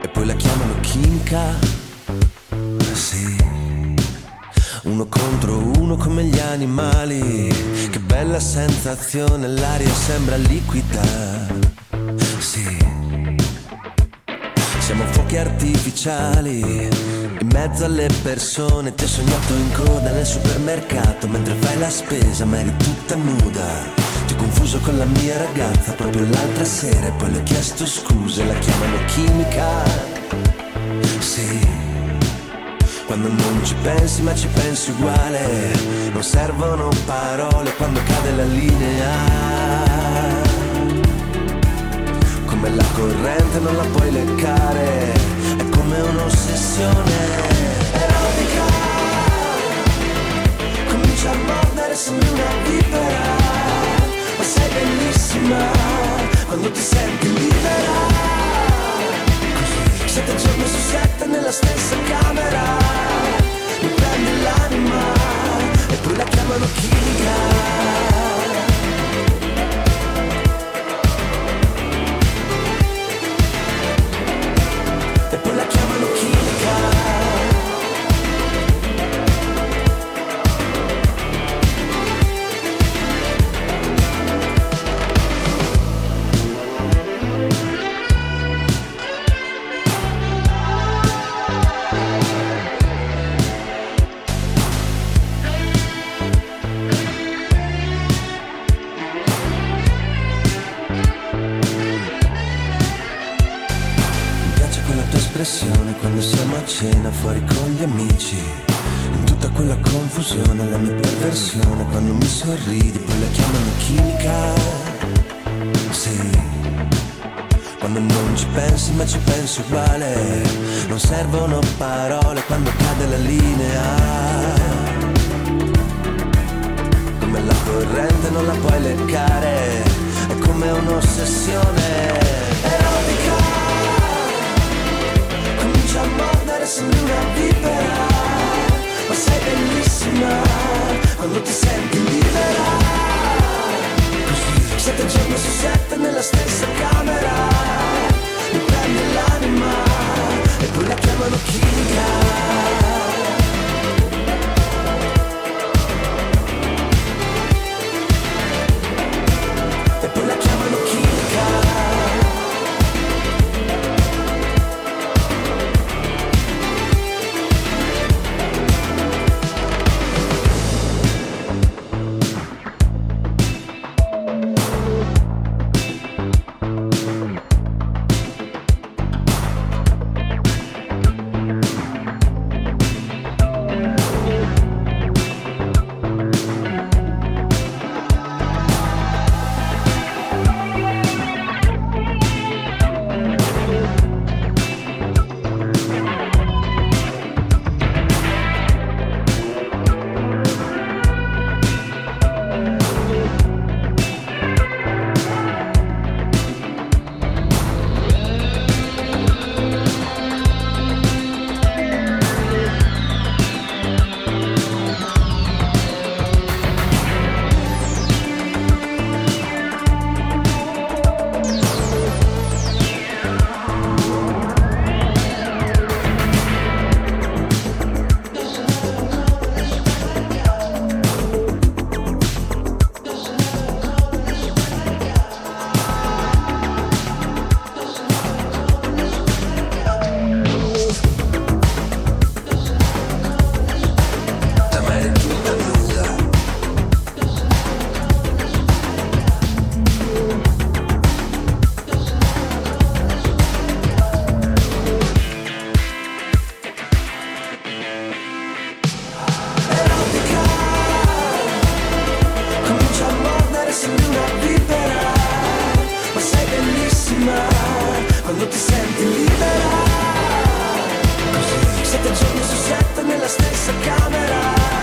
e poi la chiamano chimica. Sì, uno contro uno come gli animali. Che bella sensazione, l'aria sembra liquida. Sì, siamo fuochi artificiali in mezzo alle persone. Ti ho sognato in coda nel supermercato mentre fai la spesa ma eri tutta nuda. Ti ho confuso con la mia ragazza proprio l'altra sera e poi le ho chiesto scusa e la chiamano chimica. Sì, quando non ci pensi ma ci pensi uguale. Non servono parole quando cade la linea. Come la corrente non la puoi leccare. È come un'ossessione erotica. Comincia a mordere, sembri una vipera. Ma sei bellissima quando ti senti libera. Così 7 giorni su 7 nella stessa camera. Mi prende l'anima e poi la chiamano chimica. E poi la chiamano chimica. Quando siamo a cena fuori con gli amici, in tutta quella confusione, la mia perversione, quando mi sorridi poi la chiamano chimica. Sì, quando non ci pensi ma ci pensi uguale. Non servono parole quando cade la linea. Come la corrente non la puoi leccare. È come un'ossessione erotica. Comincia a mordere, sembri una vipera. Ma sei bellissima quando ti senti libera. Così 7 giorni su 7 nella stessa camera. Mi prende l'anima e poi la chiamano chimica. E poi la chiamano chimica. Sembri una vipera, ma sei bellissima quando ti senti libera. Così 7 giorni su 7 nella stessa camera.